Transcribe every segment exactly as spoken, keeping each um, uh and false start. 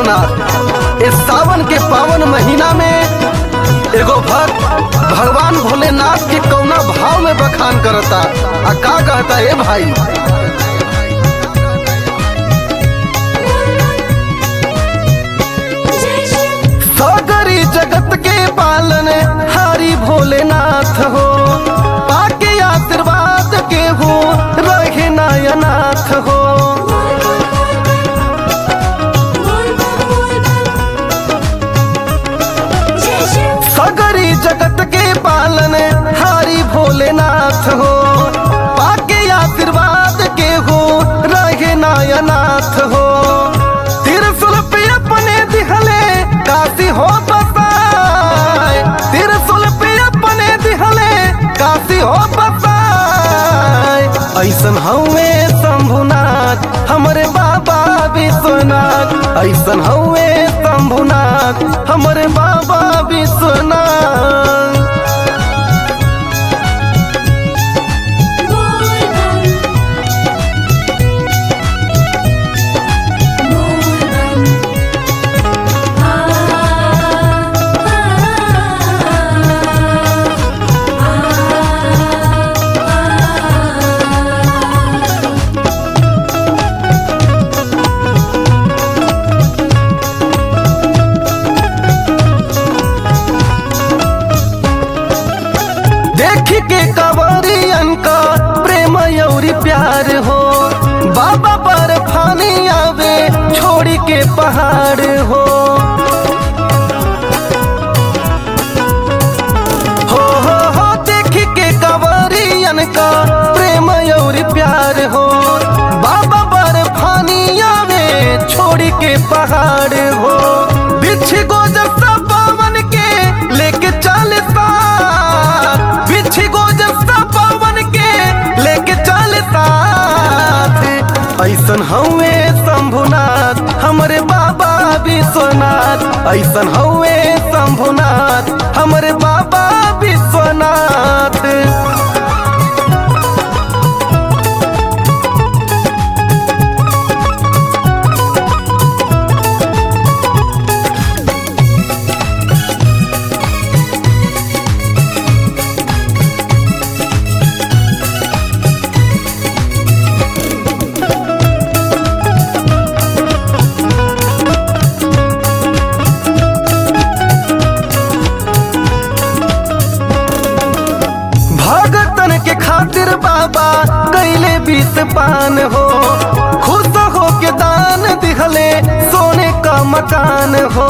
विश्वनाथ। इस सावन के पावन महीना में एगो भक्त भगवान भोलेनाथ के कौना भाव में बखान करता आ का कहता ए भाई। सागरी जगत के पालन हारी भोलेनाथ हो, पाके आशीर्वाद के हो रहे नायनाथ हो। सागरी जगत के पालन हारी भोलेनाथ हो, पाके आशीर्वाद के हो रहे नायनाथ हो। त्रिशूल पे अपने दिहले काशी हो बसाए, त्रिशूल पे अपने दिहले काशी हो बसाए। ऐसन हवे शंभुनाथ हमरे बाबा विश्वनाथ, ऐसन हवे शंभुनाथ हमरे बाबा विश्वनाथ। देखी के कंवरियन का प्रेम और प्यार हो, बाबा पर फानी आवे छोड़ी के पहाड़ हो। हो हो हो देखी के कंवरियन का प्रेम और प्यार हो, बाबा पर फानी आवे छोड़ी के पहाड़ हो। बिछ गोजर सब पावन के लेके चल साथ, बिछ गोजर सब पावन के लेके चल साथ। ऐसन हवे शंभुनाथ हमरे बाबा विश्वनाथ, ऐसन हवे शंभुनाथ हमरे बाबा विश्वनाथ। के खातिर बाबा कैले बीस पान हो, खुश हो के दान दिहले सोने का मकान हो।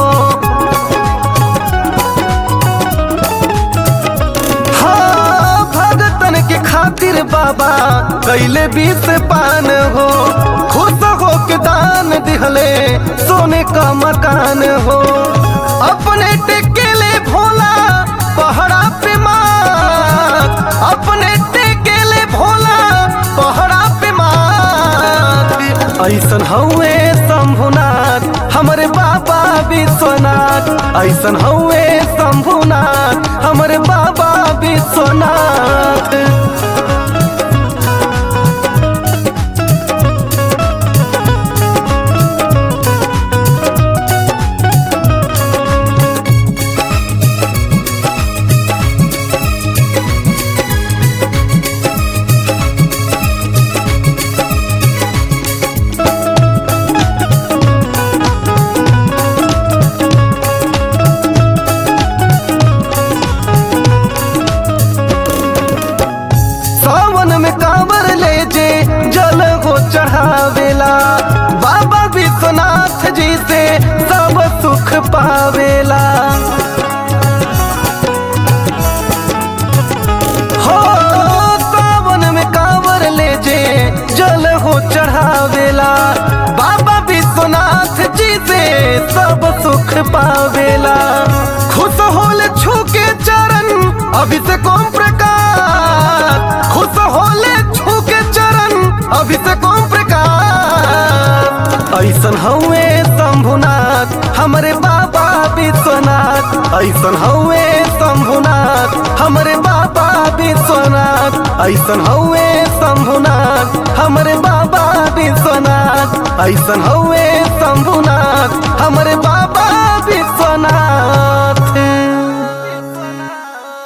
हाँ भगतन के खातिर बाबा कैले बीस पान हो, खुश हो के दान दिहले सोने का मकान हो। अपने टेकेले भोला पहाड़ा पे मात, अपने टेकेले भोला पहाड़ा पे मात। ऐसन हवे शंभुनाथ हमरे बाबा विश्वनाथ, ऐसन हवे शंभुनाथ हमरे बाबा विश्वनाथ। कांवर ले जे जल हो चढ़ावेला, बाबा विश्वनाथ जी से सब सुख पावेला। हो सावन में कांवर ले जे जल हो चढ़ावेला, बाबा विश्वनाथ जी से सब सुख पावेला। खुश होले छू के चरण अभिषेकों प्रकार, खुश होले छू के चरण अभिषेकों प्रकार। ऐसन हवे शंभुनाथ हमरे बाबा विश्वनाथ, ऐसन हवे शंभुनाथ हमरे बाबा विश्वनाथ, ऐसन हवे शंभुनाथ हमरे बाबा विश्वनाथ, ऐसन हवे